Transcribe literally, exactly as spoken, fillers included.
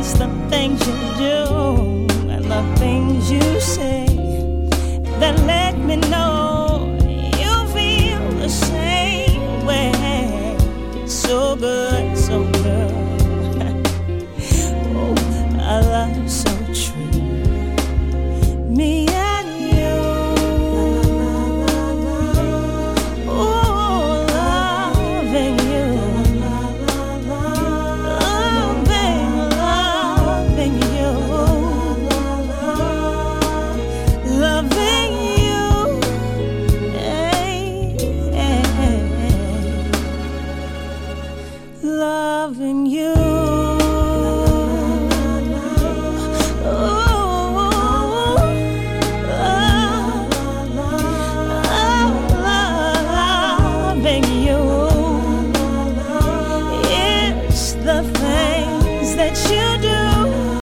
it's the things you do and the things you say that let me know you feel the same way. It's so good, so good. Oh, our love so true. Me and you. Oh, loving you. Loving, loving you. Loving you. Hey, hey, hey. Loving you. That you do